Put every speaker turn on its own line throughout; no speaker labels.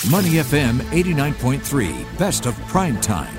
Money FM 89.3, best of prime time.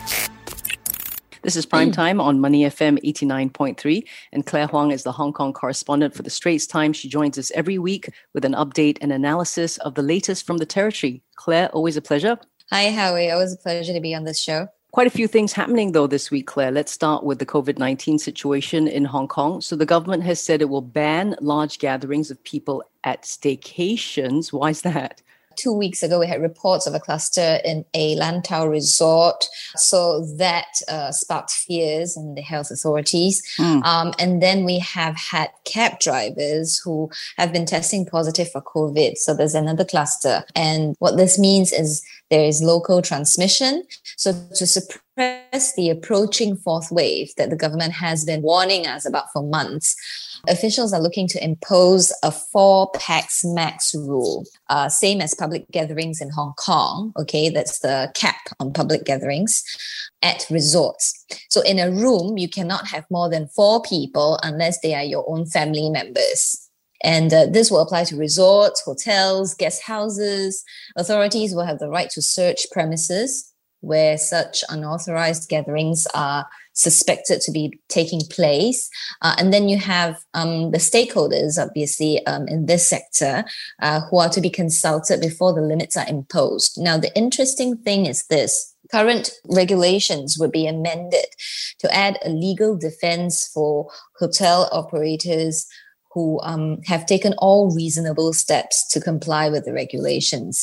This is Prime Time on Money FM 89.3, and Claire Huang is the Hong Kong correspondent for The Straits Times. She joins us every week with an update and analysis of the latest from the territory. Claire, always a pleasure.
Hi, Howie. Always a pleasure to be on this show.
Quite a few things happening, though, this week, Claire. Let's start with the COVID-19 situation in Hong Kong. So the government has said it will ban large gatherings of people at staycations. Why is that?
2 weeks ago, we had reports of a cluster in a Lantau resort. So that sparked fears in the health authorities. And then we have had cab drivers who have been testing positive for COVID. So there's another cluster. And what this means is there is local transmission. So to suppress the approaching fourth wave that the government has been warning us about for months, officials are looking to impose a 4 pax max rule, same as public gatherings in Hong Kong. Okay, that's the cap on public gatherings at resorts. So in a room, you cannot have more than 4 people unless they are your own family members. And this will apply to resorts, hotels, guest houses. Authorities will have the right to search premises where such unauthorized gatherings are suspected to be taking place. And then you have the stakeholders, obviously, in this sector who are to be consulted before the limits are imposed. Now, the interesting thing is this. Current regulations would be amended to add a legal defense for hotel operators who have taken all reasonable steps to comply with the regulations.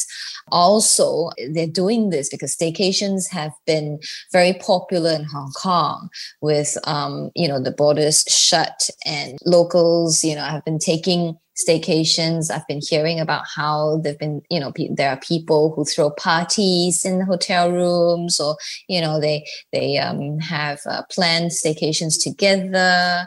Also, they're doing this because staycations have been very popular in Hong Kong with, the borders shut and locals, have been taking staycations. I've been hearing about how they've been, there are people who throw parties in the hotel rooms, or, they have planned staycations together.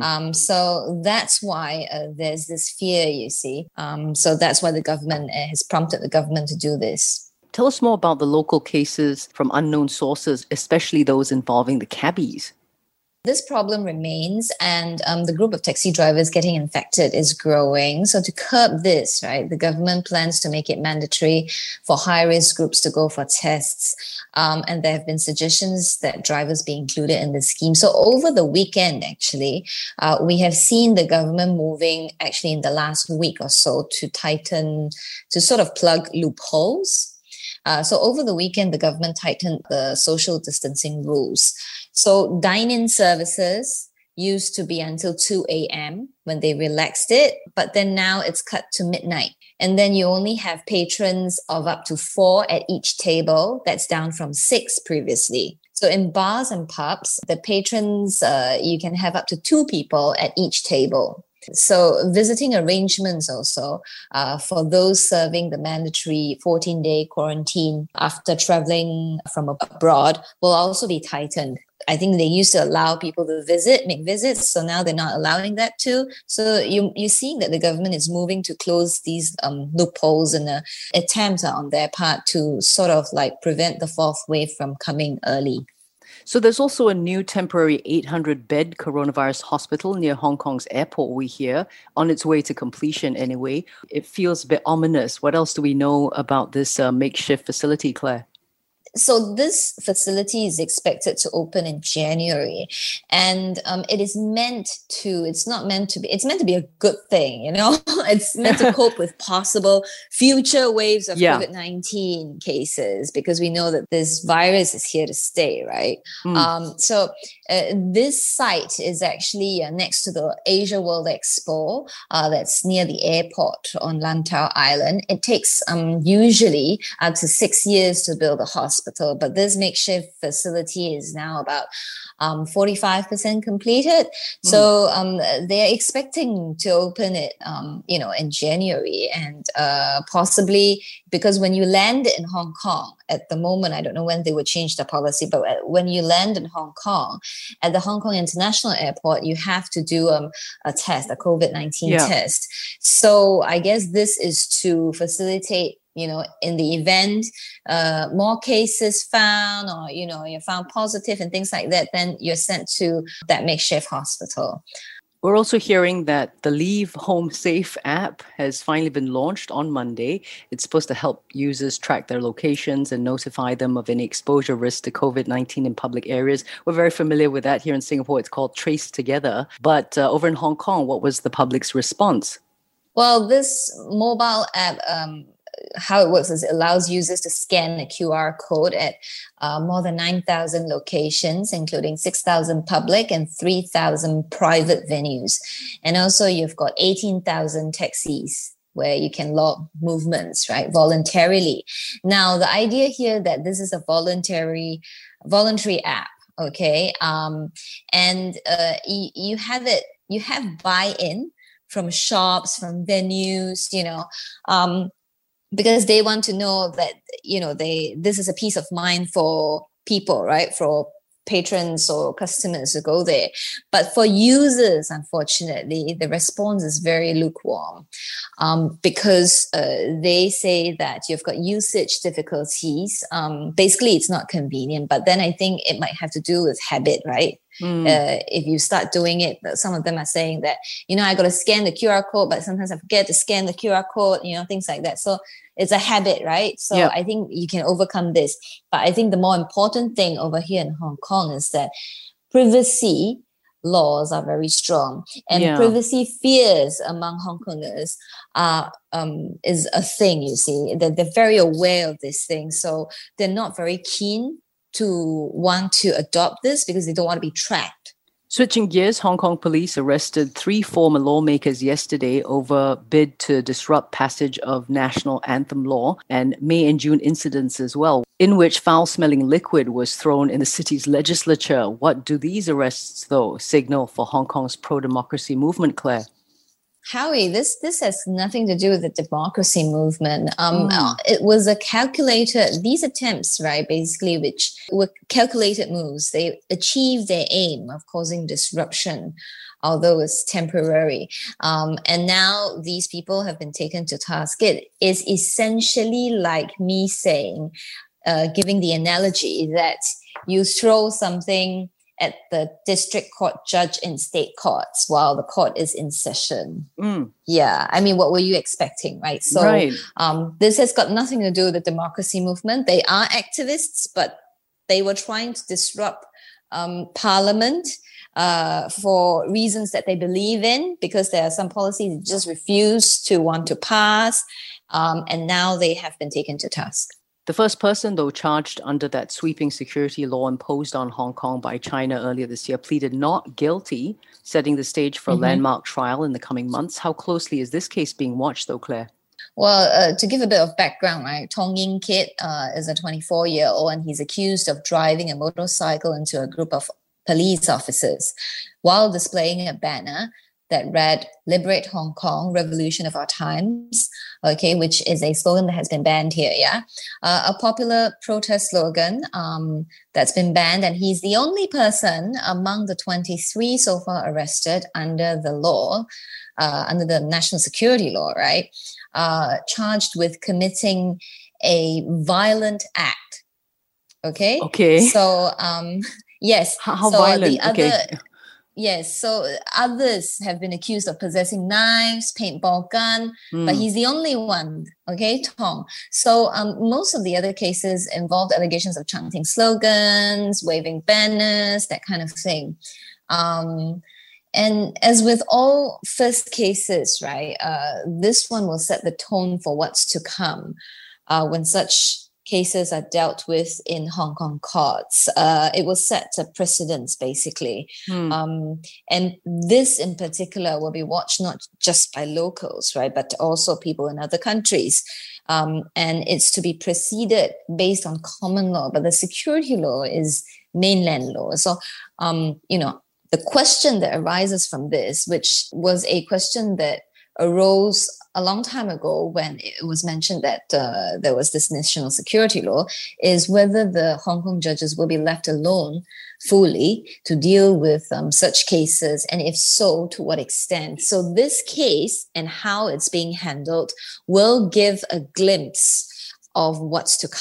So that's why there's this fear, you see. So that's why the government has prompted the government to do this.
Tell us more about the local cases from unknown sources, especially those involving the cabbies.
This problem remains, and the group of taxi drivers getting infected is growing. So to curb this, right, the government plans to make it mandatory for high-risk groups to go for tests. And there have been suggestions that drivers be included in the scheme. So over the weekend, actually, we have seen the government moving, actually in the last week or so, to sort of plug loopholes. So over the weekend, the government tightened the social distancing rules. So dine-in services used to be until 2 a.m. when they relaxed it, but then now it's cut to midnight. And then you only have patrons of up to 4 at each table. That's down from 6 previously. So in bars and pubs, the patrons, you can have up to 2 people at each table. So visiting arrangements also for those serving the mandatory 14-day quarantine after traveling from abroad will also be tightened. I think they used to allow people to make visits, so now they're not allowing that too. So you're seeing that the government is moving to close these loopholes in an attempt on their part to sort of like prevent the fourth wave from coming early.
So there's also a new temporary 800-bed coronavirus hospital near Hong Kong's airport, we hear, on its way to completion anyway. It feels a bit ominous. What else do we know about this makeshift facility, Claire?
So this facility is expected to open in January, and it's meant to be a good thing, It's meant to cope with possible future waves of COVID-19 cases, because we know that this virus is here to stay, right? So this site is actually next to the Asia World Expo, that's near the airport on Lantau Island. It takes usually up to 6 years to build a hospital. But this makeshift facility is now about 45% completed. So they're expecting to open it, in January, and possibly because when you land in Hong Kong at the moment, I don't know when they would change the policy, but when you land in Hong Kong at the Hong Kong International Airport, you have to do a test, a COVID-19 test. So I guess this is to facilitate, in the event more cases found, or, you're found positive and things like that, then you're sent to that makeshift hospital.
We're also hearing that the Leave Home Safe app has finally been launched on Monday. It's supposed to help users track their locations and notify them of any exposure risk to COVID-19 in public areas. We're very familiar with that here in Singapore. It's called Trace Together. But over in Hong Kong, what was the public's response?
Well, this mobile app, how it works is it allows users to scan a QR code at more than 9,000 locations, including 6,000 public and 3,000 private venues. And also you've got 18,000 taxis where you can log movements, right, voluntarily. Now, the idea here that this is a voluntary app, okay, and you have buy-in from shops, from venues, because they want to know that, this is a peace of mind for people, right? For patrons or customers to go there. But for users, unfortunately, the response is very lukewarm because they say that you've got usage difficulties. Basically, it's not convenient, but then I think it might have to do with habit, right? If you start doing it, some of them are saying that, I got to scan the QR code, but sometimes I forget to scan the QR code, things like that. So it's a habit, right? So yeah. I think you can overcome this. But I think the more important thing over here in Hong Kong is that privacy laws are very strong, and privacy fears among Hong Kongers is a thing, you see. They're very aware of this thing. So they're not very keen to want to adopt this because they don't want to be tracked.
Switching gears, Hong Kong police arrested 3 former lawmakers yesterday over bid to disrupt passage of national anthem law and May and June incidents as well, in which foul-smelling liquid was thrown in the city's legislature. What do these arrests, though, signal for Hong Kong's pro-democracy movement, Claire?
Howie, this has nothing to do with the democracy movement. It was these attempts, right, basically, which were calculated moves. They achieved their aim of causing disruption, although it's temporary. And now these people have been taken to task. It is essentially like me saying, giving the analogy that you throw something at the district court judge in state courts while the court is in session. Yeah, I mean, what were you expecting, right? So right. This has got nothing to do with the democracy movement. They are activists, but they were trying to disrupt Parliament for reasons that they believe in, because there are some policies they just refuse to want to pass, and now they have been taken to task.
The first person, though, charged under that sweeping security law imposed on Hong Kong by China earlier this year, pleaded not guilty, setting the stage for a landmark trial in the coming months. How closely is this case being watched, though, Claire?
Well, to give a bit of background, right, Tong Yin Kit is a 24-year-old, and he's accused of driving a motorcycle into a group of police officers while displaying a banner that read, "Liberate Hong Kong, Revolution of Our Times," okay, which is a slogan that has been banned here, yeah? A popular protest slogan that's been banned, and he's the only person among the 23 so far arrested under the law, under the national security law, right? Charged with committing a violent act, okay?
Okay.
So, yes.
How so violent?
Yes, so others have been accused of possessing knives, paintball gun, but he's the only one, okay, Tong. So most of the other cases involved allegations of chanting slogans, waving banners, that kind of thing. And as with all first cases, right, this one will set the tone for what's to come when such cases are dealt with in Hong Kong courts. It will set a precedence, basically. And this in particular will be watched not just by locals, right, but also people in other countries. And it's to be preceded based on common law, but the security law is mainland law. So, the question that arises from this, which was a question that arose a long time ago when it was mentioned that there was this national security law, is whether the Hong Kong judges will be left alone fully to deal with such cases, and if so, to what extent. So this case and how it's being handled will give a glimpse of what's to come.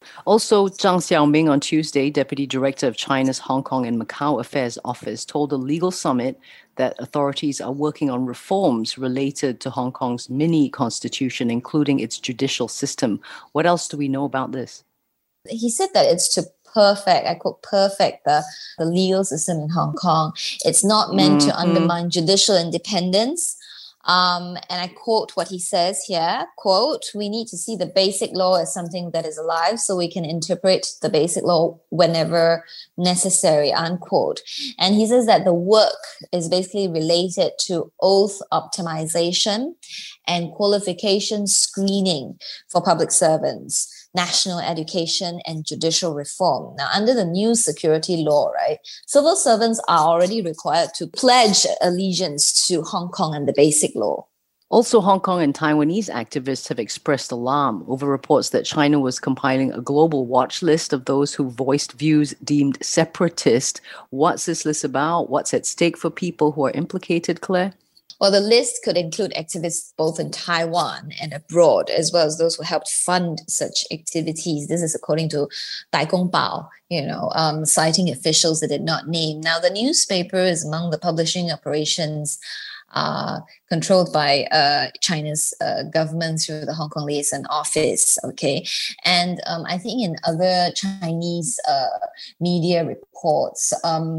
Also, Zhang Xiaoming on Tuesday, Deputy Director of China's Hong Kong and Macau Affairs Office, told the Legal Summit that authorities are working on reforms related to Hong Kong's mini constitution, including its judicial system. What else do we know about this?
He said that it's to perfect, I quote, perfect the legal system in Hong Kong. It's not meant to undermine judicial independence. And I quote what he says here, quote, "We need to see the basic law as something that is alive so we can interpret the basic law whenever necessary," unquote. And he says that the work is basically related to oath optimization and qualification screening for public servants, national education, and judicial reform. Now, under the new security law, right, civil servants are already required to pledge allegiance to Hong Kong and the Basic Law.
Also, Hong Kong and Taiwanese activists have expressed alarm over reports that China was compiling a global watch list of those who voiced views deemed separatist. What's this list about? What's at stake for people who are implicated, Claire?
Well, the list could include activists both in Taiwan and abroad, as well as those who helped fund such activities. This is according to Dai Gong Bao, citing officials that did not name. Now, the newspaper is among the publishing operations controlled by China's government through the Hong Kong Liaison Office. Okay, and I think in other Chinese media reports,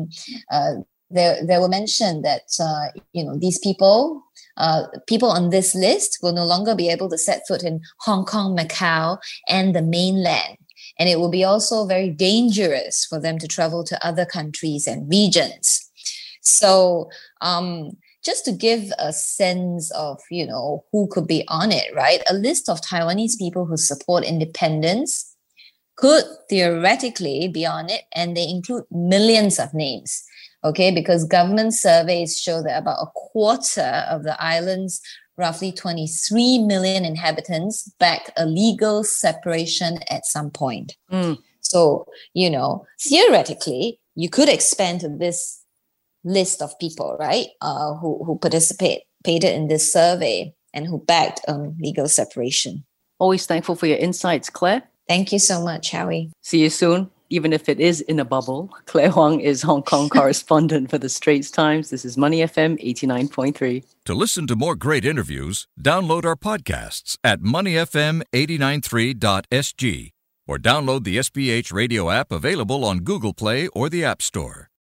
There were mentioned that these people on this list will no longer be able to set foot in Hong Kong, Macau, and the mainland, and it will be also very dangerous for them to travel to other countries and regions. So, just to give a sense of who could be on it, right? A list of Taiwanese people who support independence could theoretically be on it, and they include millions of names. Okay, because government surveys show that about a quarter of the island's roughly 23 million inhabitants back a legal separation at some point. So, theoretically, you could expand to this list of people, right, who participated in this survey and who backed legal separation.
Always thankful for your insights, Claire.
Thank you so much, Howie.
See you soon. Even if it is in a bubble. Claire Huang is Hong Kong correspondent for the Straits Times. This is Money FM 89.3.
To listen to more great interviews, download our podcasts at moneyfm893.sg or download the SPH radio app available on Google Play or the App Store.